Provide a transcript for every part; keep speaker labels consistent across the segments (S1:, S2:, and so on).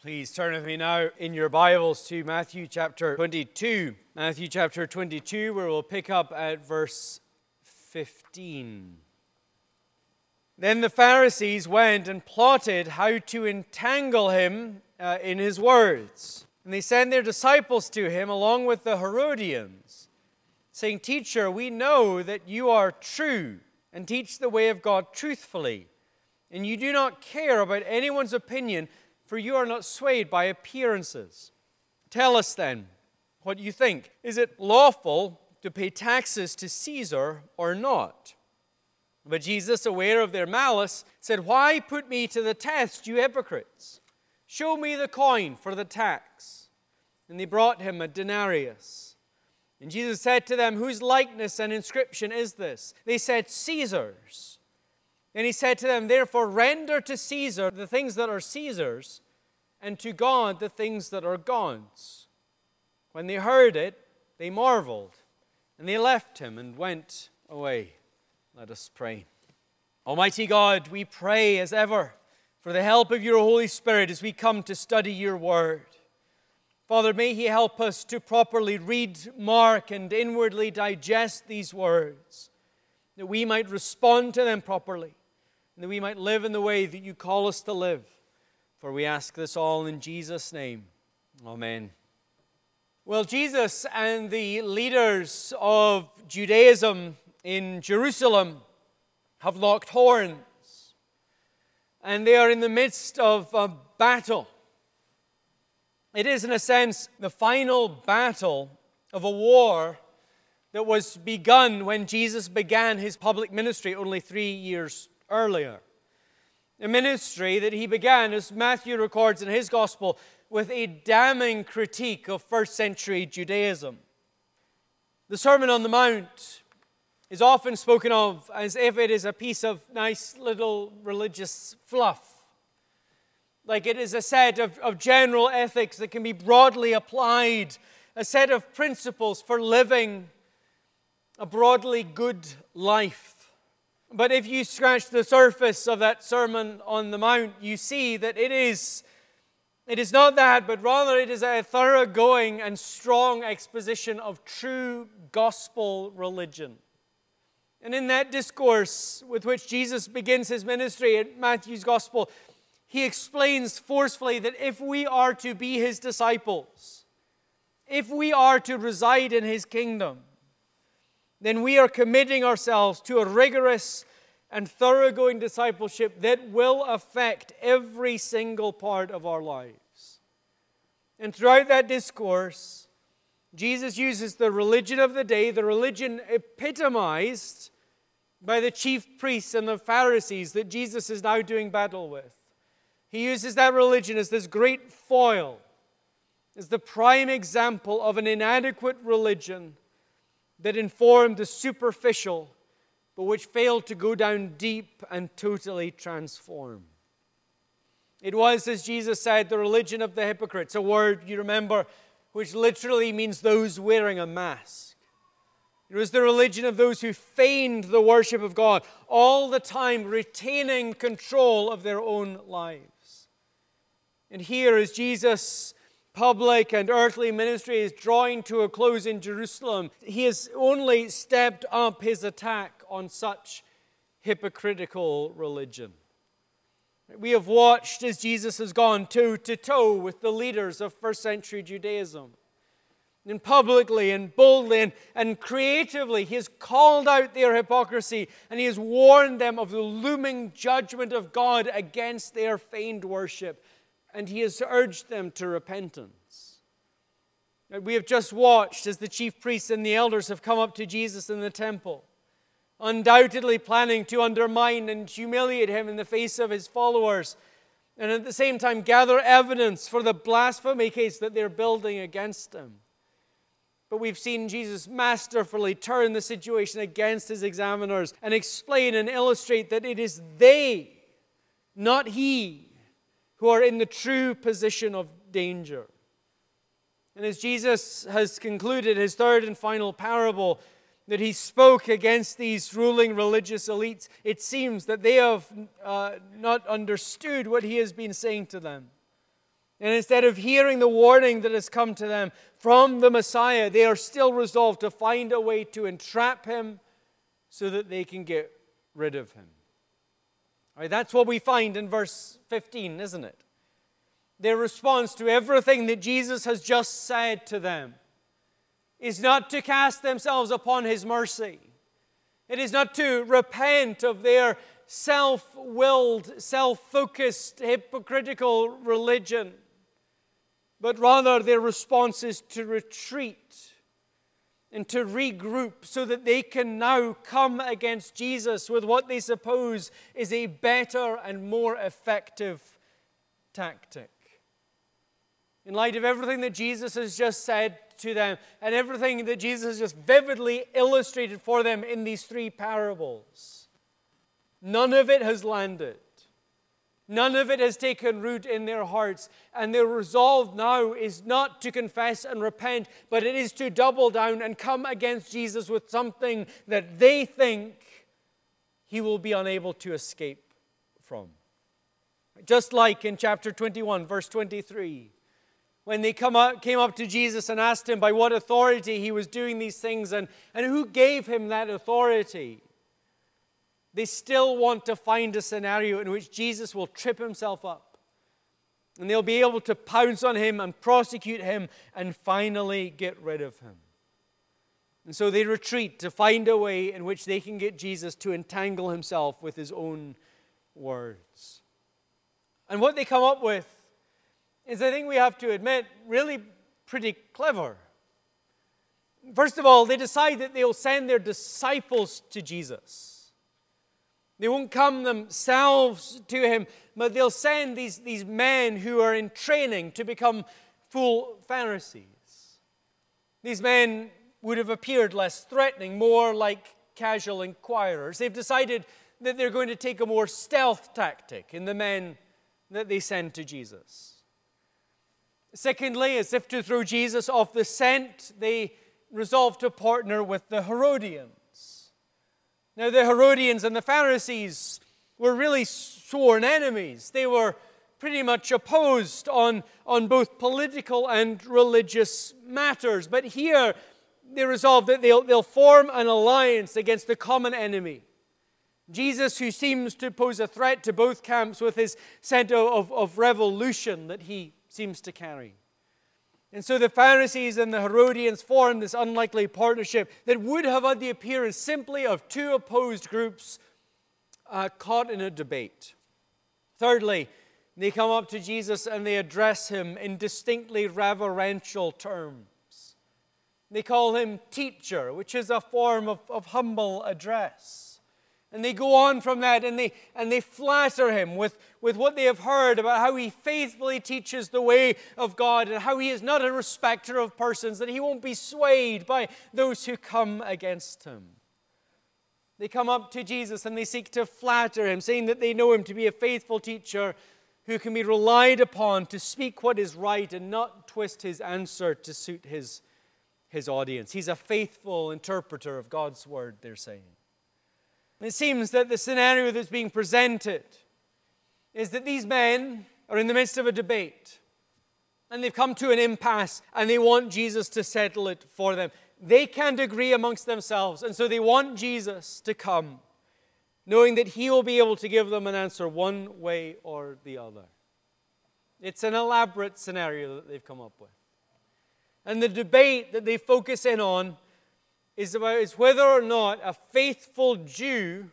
S1: Please turn with me now in your Bibles to Matthew chapter 22. Matthew chapter 22, where we'll pick up at verse 15. Then the Pharisees went and plotted how to entangle him in his words. And they sent their disciples to him along with the Herodians, saying, "Teacher, we know that you are true and teach the way of God truthfully, and you do not care about anyone's opinion, for you are not swayed by appearances. Tell us then what you think. Is it lawful to pay taxes to Caesar or not?" But Jesus, aware of their malice, said, "Why put me to the test, you hypocrites? Show me the coin for the tax." And they brought him a denarius. And Jesus said to them, "Whose likeness and inscription is this?" They said, "Caesar's." And he said to them, "Therefore render to Caesar the things that are Caesar's, and to God the things that are God's." When they heard it, they marveled, and they left him and went away. Let us pray. Almighty God, we pray as ever for the help of your Holy Spirit as we come to study your word. Father, may he help us to properly read, mark, and inwardly digest these words, that we might respond to them properly, and that we might live in the way that you call us to live. For we ask this all in Jesus' name. Amen. Well, Jesus and the leaders of Judaism in Jerusalem have locked horns, and they are in the midst of a battle. It is, in a sense, the final battle of a war that was begun when Jesus began his public ministry only 3 years earlier. A ministry that he began, as Matthew records in his gospel, with a damning critique of first century Judaism. The Sermon on the Mount is often spoken of as if it is a piece of nice little religious fluff. Like it is a set of general ethics that can be broadly applied, a set of principles for living a broadly good life. But if you scratch the surface of that Sermon on the Mount, you see that it is not that, but rather it is a thoroughgoing and strong exposition of true gospel religion. And in that discourse with which Jesus begins his ministry in Matthew's gospel, he explains forcefully that if we are to be his disciples, if we are to reside in his kingdom, then we are committing ourselves to a rigorous and thoroughgoing discipleship that will affect every single part of our lives. And throughout that discourse, Jesus uses the religion of the day, the religion epitomized by the chief priests and the Pharisees that Jesus is now doing battle with. He uses that religion as this great foil, as the prime example of an inadequate religion that informed the superficial, but which failed to go down deep and totally transform. It was, as Jesus said, the religion of the hypocrites, a word you remember which literally means those wearing a mask. It was the religion of those who feigned the worship of God, all the time retaining control of their own lives. And here, as Jesus' public and earthly ministry is drawing to a close in Jerusalem, he has only stepped up his attack on such hypocritical religion. We have watched as Jesus has gone toe to toe with the leaders of first century Judaism. And publicly and boldly and creatively, he has called out their hypocrisy, and he has warned them of the looming judgment of God against their feigned worship. And he has urged them to repentance. We have just watched as the chief priests and the elders have come up to Jesus in the temple, undoubtedly planning to undermine and humiliate him in the face of his followers, and at the same time gather evidence for the blasphemy case that they're building against him. But we've seen Jesus masterfully turn the situation against his examiners and explain and illustrate that it is they, not he, who are in the true position of danger. And as Jesus has concluded his third and final parable that he spoke against these ruling religious elites, it seems that they have not understood what he has been saying to them. And instead of hearing the warning that has come to them from the Messiah, they are still resolved to find a way to entrap him so that they can get rid of him. All right, that's what we find in verse 15, isn't it? Their response to everything that Jesus has just said to them is not to cast themselves upon his mercy. It is not to repent of their self-willed, self-focused, hypocritical religion, but rather their response is to retreat and to regroup so that they can now come against Jesus with what they suppose is a better and more effective tactic. In light of everything that Jesus has just said to them and everything that Jesus has just vividly illustrated for them in these three parables, none of it has landed. None of it has taken root in their hearts. And their resolve now is not to confess and repent, but it is to double down and come against Jesus with something that they think he will be unable to escape from. Just like in chapter 21, verse 23. When they came up to Jesus and asked him by what authority he was doing these things and who gave him that authority, they still want to find a scenario in which Jesus will trip himself up. And they'll be able to pounce on him and prosecute him and finally get rid of him. And so they retreat to find a way in which they can get Jesus to entangle himself with his own words. And what they come up with is, I think we have to admit, really pretty clever. First of all, they decide that they'll send their disciples to Jesus. They won't come themselves to him, but they'll send these men who are in training to become full Pharisees. These men would have appeared less threatening, more like casual inquirers. They've decided that they're going to take a more stealth tactic in the men that they send to Jesus. Secondly, as if to throw Jesus off the scent, they resolve to partner with the Herodians. Now, the Herodians and the Pharisees were really sworn enemies. They were pretty much opposed on both political and religious matters. But here, they resolve that they'll form an alliance against the common enemy. Jesus, who seems to pose a threat to both camps with his scent of revolution that he seems to carry. And so the Pharisees and the Herodians formed this unlikely partnership that would have had the appearance simply of two opposed groups caught in a debate. Thirdly, they come up to Jesus and they address him in distinctly reverential terms. They call him teacher, which is a form of humble address. And they go on from that and they flatter him with what they have heard about how he faithfully teaches the way of God and how he is not a respecter of persons, that he won't be swayed by those who come against him. They come up to Jesus and they seek to flatter him, saying that they know him to be a faithful teacher who can be relied upon to speak what is right and not twist his answer to suit his audience. He's a faithful interpreter of God's word, they're saying. It seems that the scenario that's being presented is that these men are in the midst of a debate and they've come to an impasse and they want Jesus to settle it for them. They can't agree amongst themselves, and so they want Jesus to come, knowing that he will be able to give them an answer one way or the other. It's an elaborate scenario that they've come up with. And the debate that they focus in on is whether or not a faithful Jew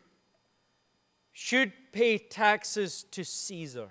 S1: should pay taxes to Caesar.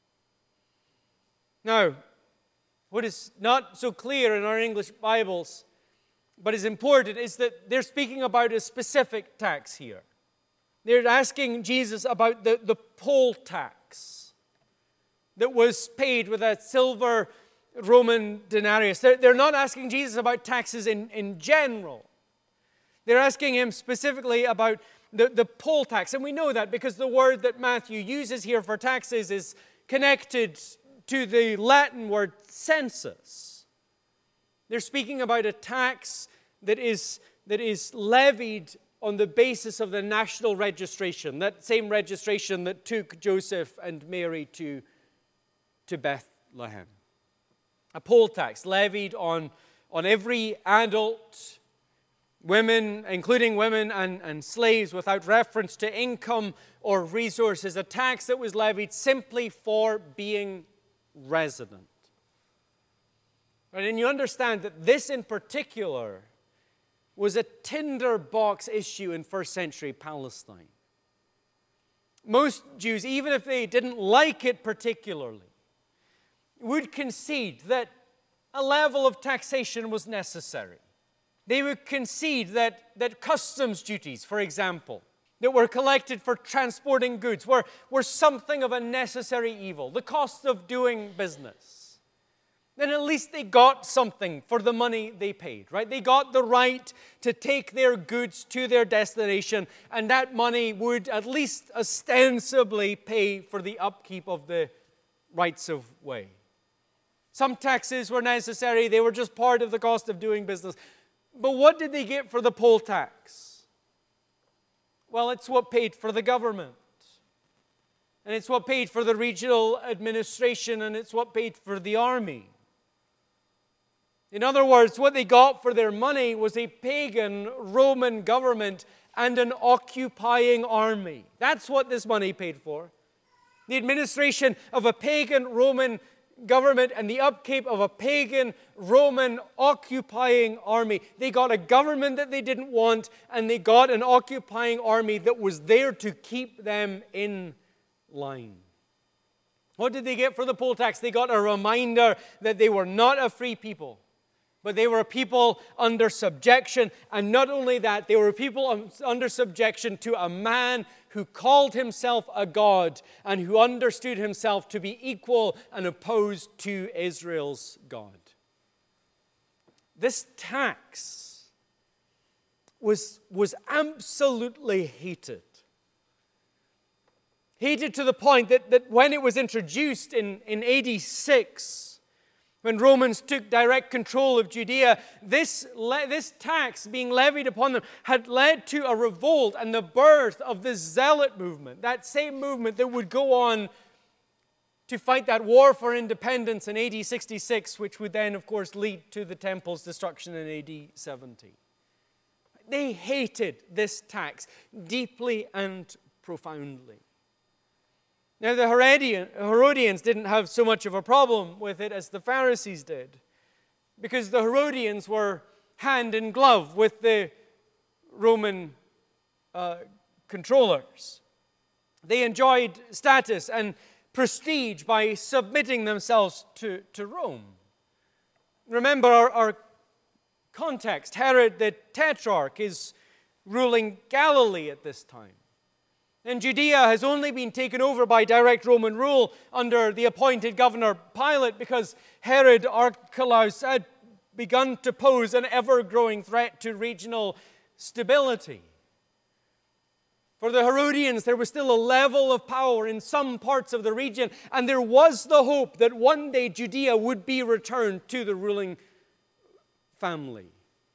S1: Now, what is not so clear in our English Bibles, but is important, is that they're speaking about a specific tax here. They're asking Jesus about the poll tax that was paid with a silver Roman denarius. They're not asking Jesus about taxes in general. They're asking him specifically about the poll tax. And we know that because the word that Matthew uses here for taxes is connected to the Latin word census. They're speaking about a tax that is levied on the basis of the national registration, that same registration that took Joseph and Mary to Bethlehem. a poll tax levied on every adult, women, including women and slaves, without reference to income or resources, a tax that was levied simply for being resident. Right? And you understand that this in particular was a tinderbox issue in first century Palestine. Most Jews, even if they didn't like it particularly, would concede that a level of taxation was necessary. They would concede that customs duties, for example, that were collected for transporting goods were something of a necessary evil, the cost of doing business. Then at least they got something for the money they paid, right? They got the right to take their goods to their destination, and that money would at least ostensibly pay for the upkeep of the rights of way. Some taxes were necessary. They were just part of the cost of doing business. But what did they get for the poll tax? Well, it's what paid for the government. And it's what paid for the regional administration, and it's what paid for the army. In other words, what they got for their money was a pagan Roman government and an occupying army. That's what this money paid for. The administration of a pagan Roman government and the upkeep of a pagan Roman occupying army. They got a government that they didn't want, and they got an occupying army that was there to keep them in line. What did they get for the poll tax? They got a reminder that they were not a free people, but they were a people under subjection. And not only that, they were a people under subjection to a man who called himself a god and who understood himself to be equal and opposed to Israel's God. This tax was absolutely hated. Hated to the point that when it was introduced in AD 6, when Romans took direct control of Judea, this tax being levied upon them had led to a revolt and the birth of the Zealot movement, that same movement that would go on to fight that war for independence in AD 66, which would then, of course, lead to the temple's destruction in AD 70. They hated this tax deeply and profoundly. Now, the Herodians didn't have so much of a problem with it as the Pharisees did, because the Herodians were hand in glove with the Roman controllers. They enjoyed status and prestige by submitting themselves to Rome. Remember our context. Herod the Tetrarch is ruling Galilee at this time. And Judea has only been taken over by direct Roman rule under the appointed governor Pilate because Herod Archelaus had begun to pose an ever-growing threat to regional stability. For the Herodians, there was still a level of power in some parts of the region, and there was the hope that one day Judea would be returned to the ruling family.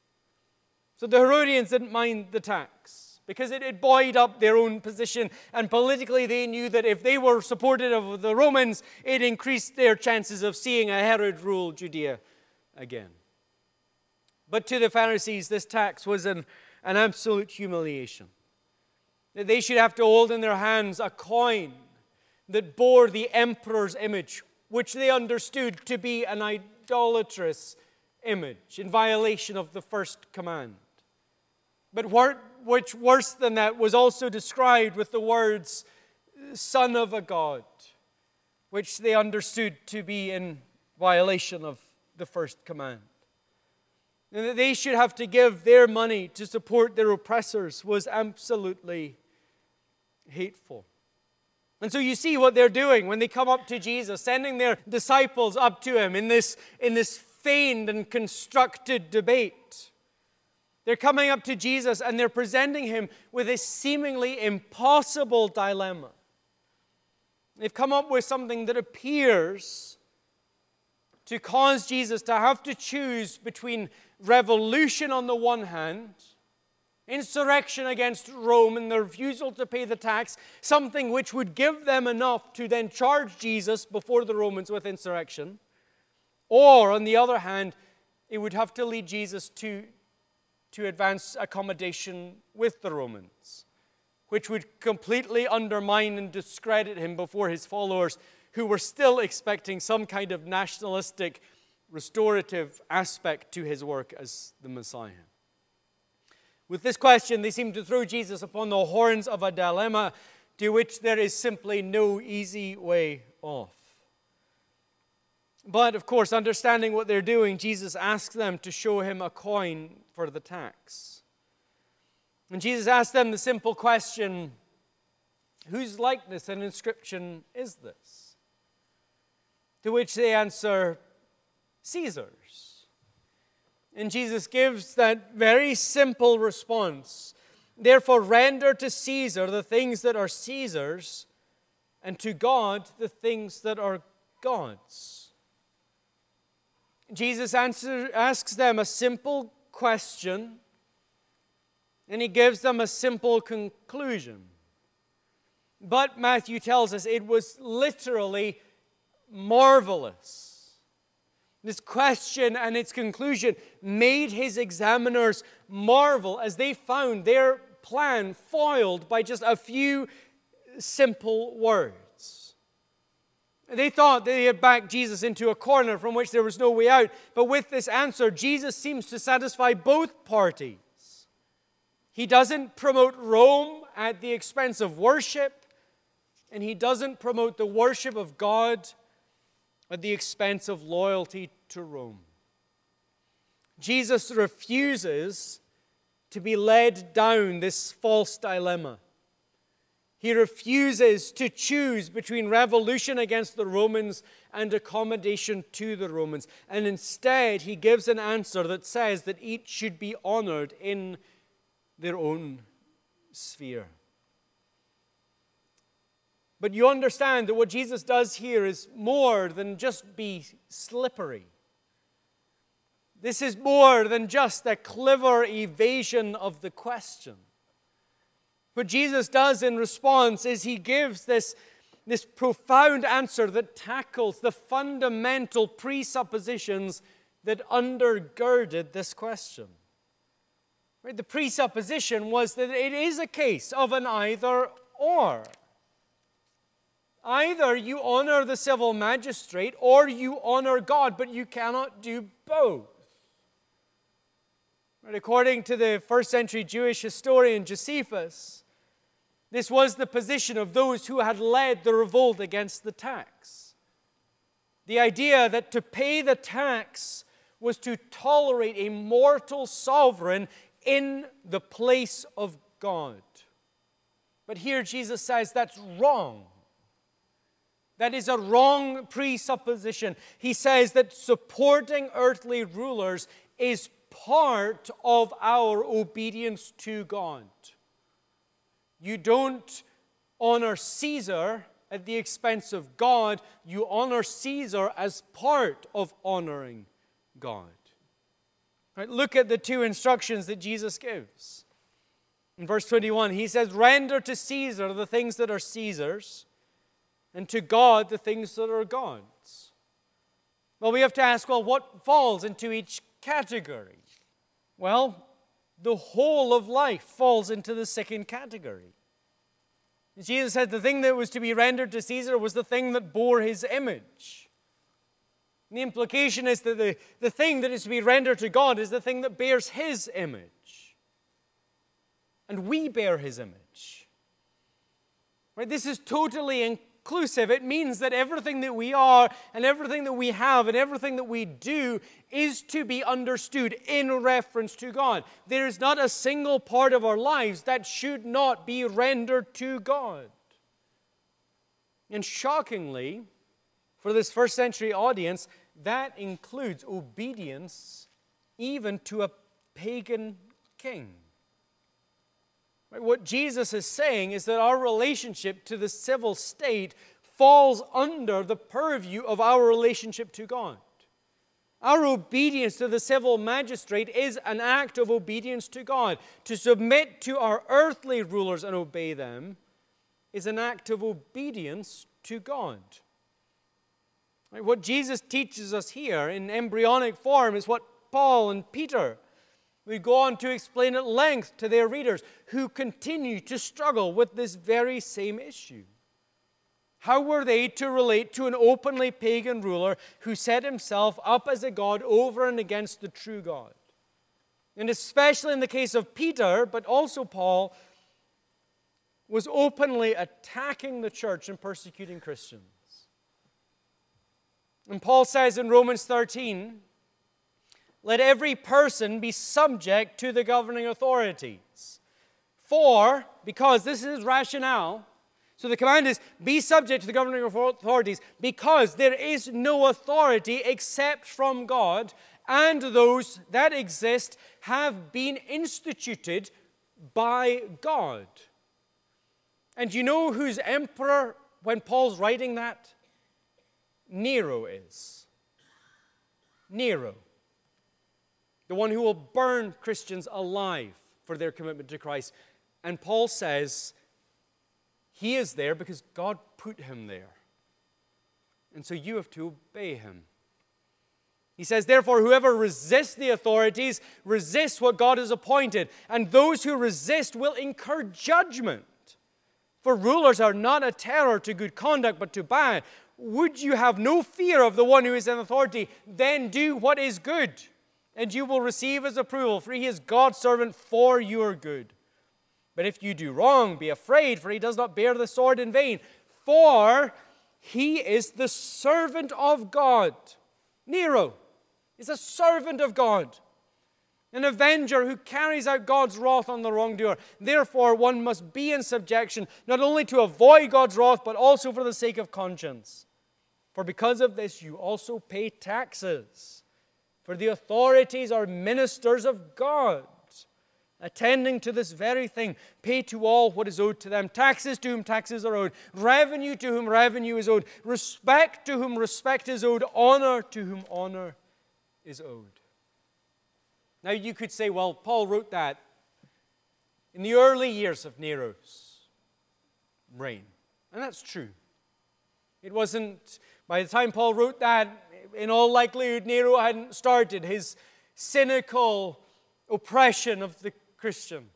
S1: So the Herodians didn't mind the tax, because it had buoyed up their own position, and politically they knew that if they were supportive of the Romans, it increased their chances of seeing a Herod rule Judea again. But to the Pharisees, this tax was an absolute humiliation. That they should have to hold in their hands a coin that bore the emperor's image, which they understood to be an idolatrous image in violation of the first command. But which, worse than that, was also described with the words, Son of a God, which they understood to be in violation of the first command. And that they should have to give their money to support their oppressors was absolutely hateful. And so you see what they're doing when they come up to Jesus, sending their disciples up to him in this feigned and constructed debate. They're coming up to Jesus and they're presenting him with a seemingly impossible dilemma. They've come up with something that appears to cause Jesus to have to choose between revolution on the one hand, insurrection against Rome and the refusal to pay the tax, something which would give them enough to then charge Jesus before the Romans with insurrection, Or, on the other hand, it would have to lead Jesus to advance accommodation with the Romans, which would completely undermine and discredit him before his followers, who were still expecting some kind of nationalistic, restorative aspect to his work as the Messiah. With this question, they seem to throw Jesus upon the horns of a dilemma to which there is simply no easy way off. But, of course, understanding what they're doing, Jesus asks them to show him a coin for the tax. And Jesus asks them the simple question, whose likeness and inscription is this? To which they answer, Caesar's. And Jesus gives that very simple response. Therefore, render to Caesar the things that are Caesar's, and to God the things that are God's. Jesus asks them a simple question, and he gives them a simple conclusion. But Matthew tells us it was literally marvelous. This question and its conclusion made his examiners marvel as they found their plan foiled by just a few simple words. They thought they had backed Jesus into a corner from which there was no way out. But with this answer, Jesus seems to satisfy both parties. He doesn't promote Rome at the expense of worship, and he doesn't promote the worship of God at the expense of loyalty to Rome. Jesus refuses to be led down this false dilemma. He refuses to choose between revolution against the Romans and accommodation to the Romans. And instead, he gives an answer that says that each should be honored in their own sphere. But you understand that what Jesus does here is more than just be slippery. This is more than just a clever evasion of the question. What Jesus does in response is he gives this profound answer that tackles the fundamental presuppositions that undergirded this question. Right? The presupposition was that it is a case of an either-or. Either you honor the civil magistrate or you honor God, but you cannot do both. Right? According to the first century Jewish historian Josephus, this was the position of those who had led the revolt against the tax. The idea that to pay the tax was to tolerate a mortal sovereign in the place of God. But here Jesus says that's wrong. That is a wrong presupposition. He says that supporting earthly rulers is part of our obedience to God. You don't honor Caesar at the expense of God. You honor Caesar as part of honoring God. Right, look at the two instructions that Jesus gives. In verse 21, he says, render to Caesar the things that are Caesar's, and to God the things that are God's. Well, we have to ask, what falls into each category? Well, the whole of life falls into the second category. Jesus said the thing that was to be rendered to Caesar was the thing that bore his image. And the implication is that the thing that is to be rendered to God is the thing that bears his image. And we bear his image. Right? This is totally inclusive. It means that everything that we are and everything that we have and everything that we do is to be understood in reference to God. There is not a single part of our lives that should not be rendered to God. And shockingly, for this first century audience, that includes obedience even to a pagan king. What Jesus is saying is that our relationship to the civil state falls under the purview of our relationship to God. Our obedience to the civil magistrate is an act of obedience to God. To submit to our earthly rulers and obey them is an act of obedience to God. Right? What Jesus teaches us here in embryonic form is what Paul and Peter would go on to explain at length to their readers who continue to struggle with this very same issue. How were they to relate to an openly pagan ruler who set himself up as a god over and against the true God? And especially in the case of Peter, but also Paul, was openly attacking the church and persecuting Christians. And Paul says in Romans 13, "Let every person be subject to the governing authorities." Because this is rationale, so the command is, be subject to the governing authorities, because there is no authority except from God, and those that exist have been instituted by God. And you know who's emperor when Paul's writing that? Nero is. Nero. The one who will burn Christians alive for their commitment to Christ. And Paul says he is there because God put him there. And so you have to obey him. He says, therefore, whoever resists the authorities resists what God has appointed. And those who resist will incur judgment. For rulers are not a terror to good conduct, but to bad. Would you have no fear of the one who is in authority? Then do what is good, and you will receive his approval, for he is God's servant for your good. But if you do wrong, be afraid, for he does not bear the sword in vain. For he is the servant of God. Nero is a servant of God, an avenger who carries out God's wrath on the wrongdoer. Therefore, one must be in subjection, not only to avoid God's wrath, but also for the sake of conscience. For because of this, you also pay taxes. For the authorities are ministers of God, attending to this very thing. Pay to all what is owed to them. Taxes to whom taxes are owed. Revenue to whom revenue is owed. Respect to whom respect is owed. Honor to whom honor is owed. Now you could say, well, Paul wrote that in the early years of Nero's reign. And that's true. It wasn't, by the time Paul wrote that, in all likelihood, Nero hadn't started his cynical oppression of the Christians.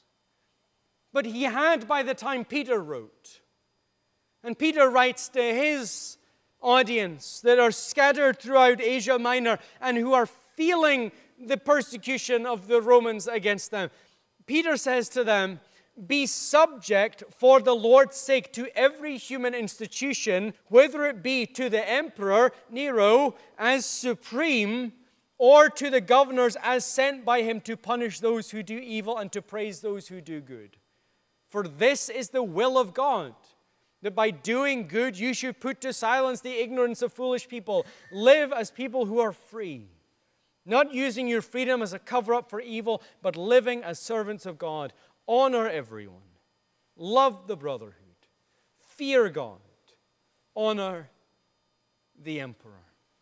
S1: But he had by the time Peter wrote. And Peter writes to his audience that are scattered throughout Asia Minor and who are feeling the persecution of the Romans against them. Peter says to them, be subject for the Lord's sake to every human institution, whether it be to the emperor, Nero, as supreme, or to the governors as sent by him to punish those who do evil and to praise those who do good. For this is the will of God, that by doing good you should put to silence the ignorance of foolish people. Live as people who are free, not using your freedom as a cover-up for evil, but living as servants of God. Honor everyone. Love the brotherhood. Fear God. Honor the emperor.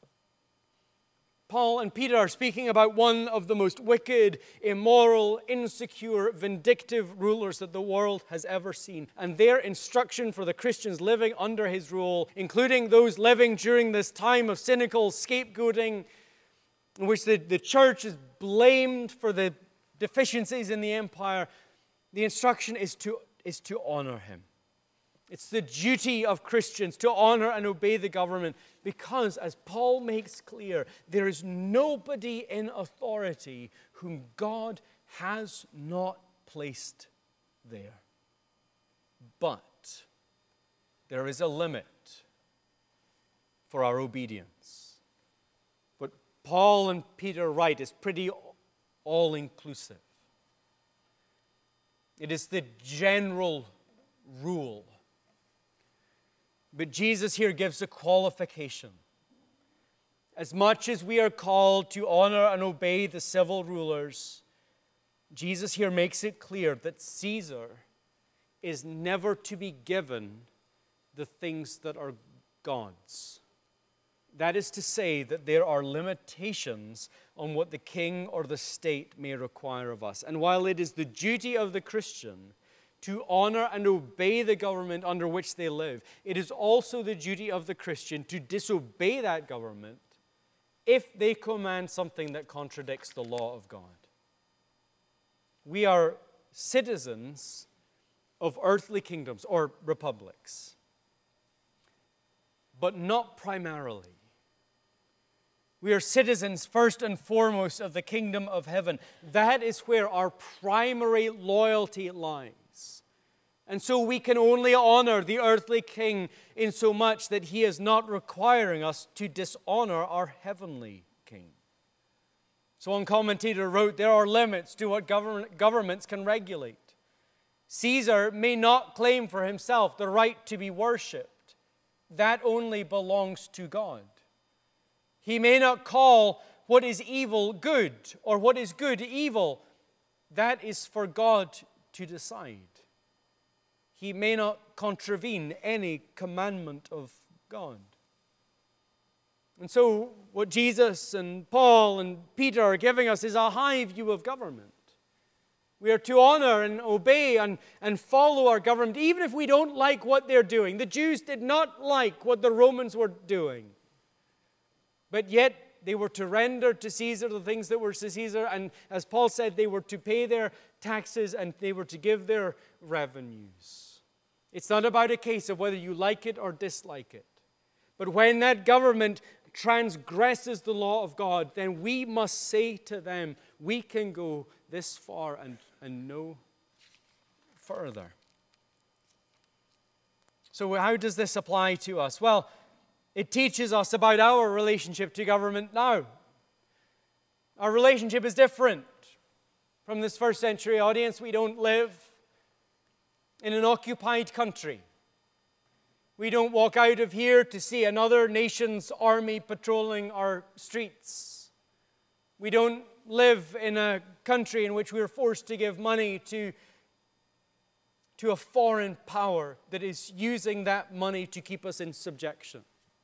S1: Paul and Peter are speaking about one of the most wicked, immoral, insecure, vindictive rulers that the world has ever seen. And their instruction for the Christians living under his rule, including those living during this time of cynical scapegoating, in which the church is blamed for the deficiencies in the empire, the instruction is to honor him. It's the duty of Christians to honor and obey the government because, as Paul makes clear, there is nobody in authority whom God has not placed there. But there is a limit for our obedience. What Paul and Peter write is pretty all-inclusive. It is the general rule. But Jesus here gives a qualification. As much as we are called to honor and obey the civil rulers, Jesus here makes it clear that Caesar is never to be given the things that are God's. That is to say that there are limitations on what the king or the state may require of us. And while it is the duty of the Christian to honor and obey the government under which they live, it is also the duty of the Christian to disobey that government if they command something that contradicts the law of God. We are citizens of earthly kingdoms or republics, but not primarily. We are citizens first and foremost of the kingdom of heaven. That is where our primary loyalty lies. And so we can only honor the earthly king in so much that he is not requiring us to dishonor our heavenly king. So one commentator wrote, there are limits to what governments can regulate. Caesar may not claim for himself the right to be worshipped. That only belongs to God. He may not call what is evil good or what is good evil. That is for God to decide. He may not contravene any commandment of God. And so what Jesus and Paul and Peter are giving us is a high view of government. We are to honor and obey and follow our government, even if we don't like what they're doing. The Jews did not like what the Romans were doing. But yet they were to render to Caesar the things that were to Caesar. And as Paul said, they were to pay their taxes and they were to give their revenues. It's not about a case of whether you like it or dislike it. But when that government transgresses the law of God, then we must say to them, we can go this far and no further. So how does this apply to us? Well, it teaches us about our relationship to government now. Our relationship is different from this first century audience. We don't live in an occupied country. We don't walk out of here to see another nation's army patrolling our streets. We don't live in a country in which we are forced to give money to a foreign power that is using that money to keep us in subjection.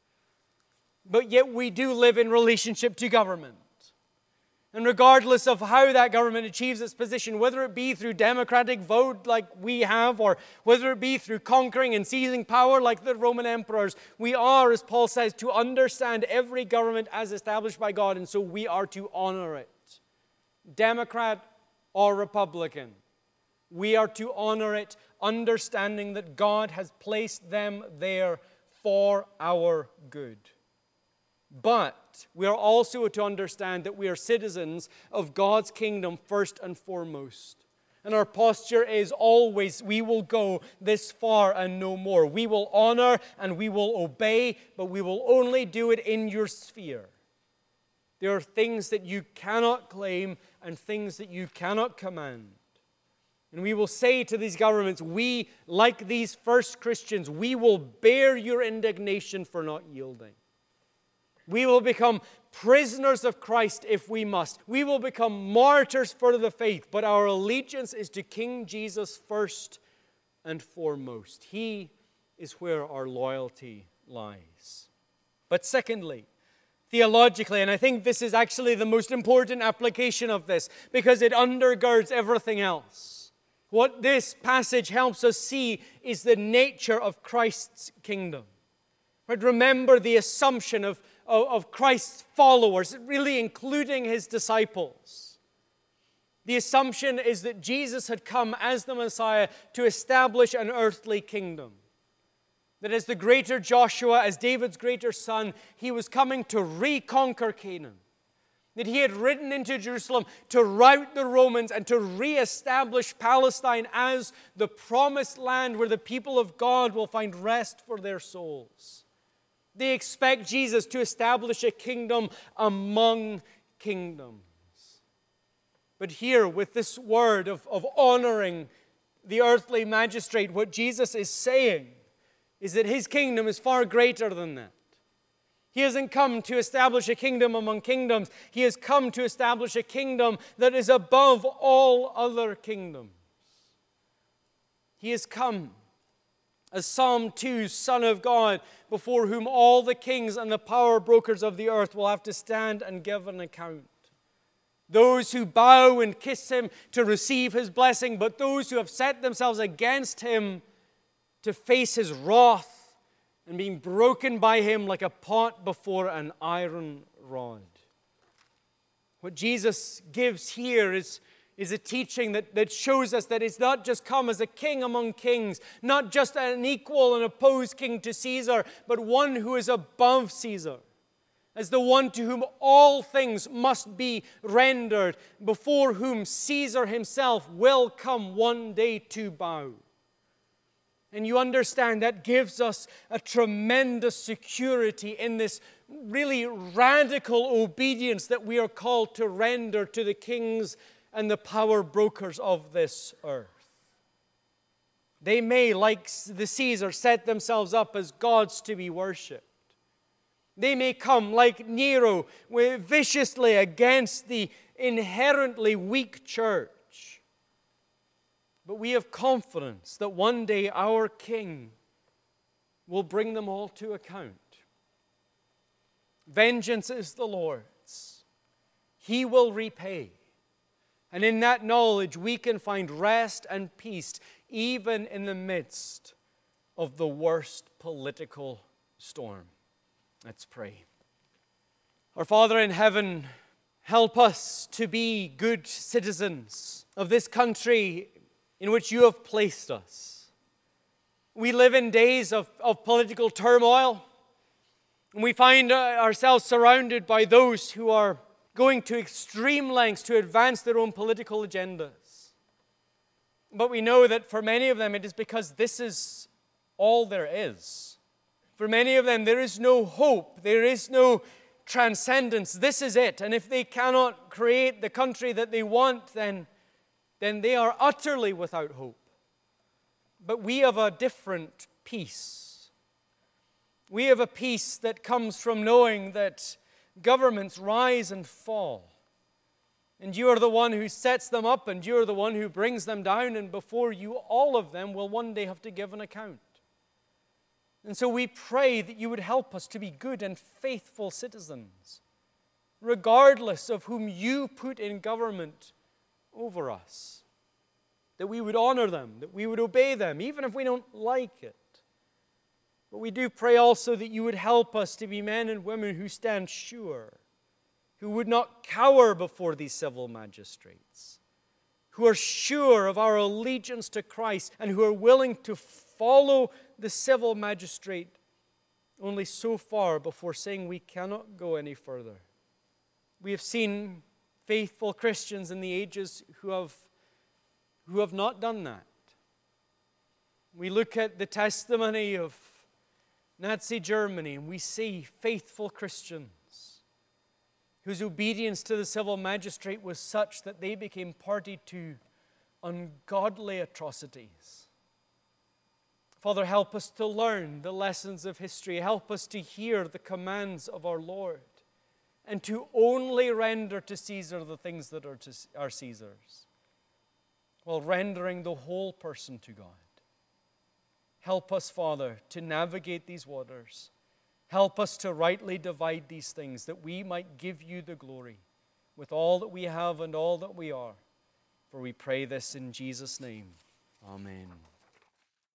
S1: But yet we do live in relationship to government. And regardless of how that government achieves its position, whether it be through democratic vote like we have, or whether it be through conquering and seizing power like the Roman emperors, we are, as Paul says, to understand every government as established by God, and so we are to honor it. Democrat or Republican, we are to honor it, understanding that God has placed them there for our good. But we are also to understand that we are citizens of God's kingdom first and foremost. And our posture is always, we will go this far and no more. We will honor and we will obey, but we will only do it in your sphere. There are things that you cannot claim and things that you cannot command. And we will say to these governments, we, like these first Christians, we will bear your indignation for not yielding. We will become prisoners of Christ if we must. We will become martyrs for the faith, but our allegiance is to King Jesus first and foremost. He is where our loyalty lies. But secondly, theologically, and I think this is actually the most important application of this because it undergirds everything else. What this passage helps us see is the nature of Christ's kingdom. But remember the assumption of Christ's followers, really including his disciples. The assumption is that Jesus had come as the Messiah to establish an earthly kingdom. That as the greater Joshua, as David's greater son, he was coming to reconquer Canaan. That he had ridden into Jerusalem to rout the Romans and to reestablish Palestine as the promised land where the people of God will find rest for their souls. They expect Jesus to establish a kingdom among kingdoms. But here, with this word of honoring the earthly magistrate, what Jesus is saying is that his kingdom is far greater than that. He hasn't come to establish a kingdom among kingdoms. He has come to establish a kingdom that is above all other kingdoms. He has come as Psalm 2, Son of God, before whom all the kings and the power brokers of the earth will have to stand and give an account. Those who bow and kiss him to receive his blessing, but those who have set themselves against him to face his wrath and being broken by him like a pot before an iron rod. What Jesus gives here is a teaching that shows us that it's not just come as a king among kings, not just an equal and opposed king to Caesar, but one who is above Caesar, as the one to whom all things must be rendered, before whom Caesar himself will come one day to bow. And you understand that gives us a tremendous security in this really radical obedience that we are called to render to the kings and the power brokers of this earth. They may, like the Caesar, set themselves up as gods to be worshipped. They may come, like Nero, viciously against the inherently weak church. But we have confidence that one day our King will bring them all to account. Vengeance is the Lord's. He will repay. And in that knowledge, we can find rest and peace even in the midst of the worst political storm. Let's pray. Our Father in heaven, help us to be good citizens of this country in which you have placed us. We live in days of political turmoil, and we find ourselves surrounded by those who are going to extreme lengths to advance their own political agendas. But we know that for many of them, it is because this is all there is. For many of them, there is no hope. There is no transcendence. This is it. And if they cannot create the country that they want, then they are utterly without hope. But we have a different peace. We have a peace that comes from knowing that governments rise and fall. And you are the one who sets them up, and you are the one who brings them down, and before you, all of them will one day have to give an account. And so we pray that you would help us to be good and faithful citizens, regardless of whom you put in government over us. That we would honor them, that we would obey them, even if we don't like it. But we do pray also that you would help us to be men and women who stand sure, who would not cower before these civil magistrates, who are sure of our allegiance to Christ and who are willing to follow the civil magistrate only so far before saying we cannot go any further. We have seen faithful Christians in the ages who have not done that. We look at the testimony of Nazi Germany and we see faithful Christians whose obedience to the civil magistrate was such that they became party to ungodly atrocities. Father, help us to learn the lessons of history. Help us to hear the commands of our Lord and to only render to Caesar the things that are Caesar's, while rendering the whole person to God. Help us, Father, to navigate these waters. Help us to rightly divide these things, that we might give you the glory with all that we have and all that we are. For we pray this in Jesus' name. Amen.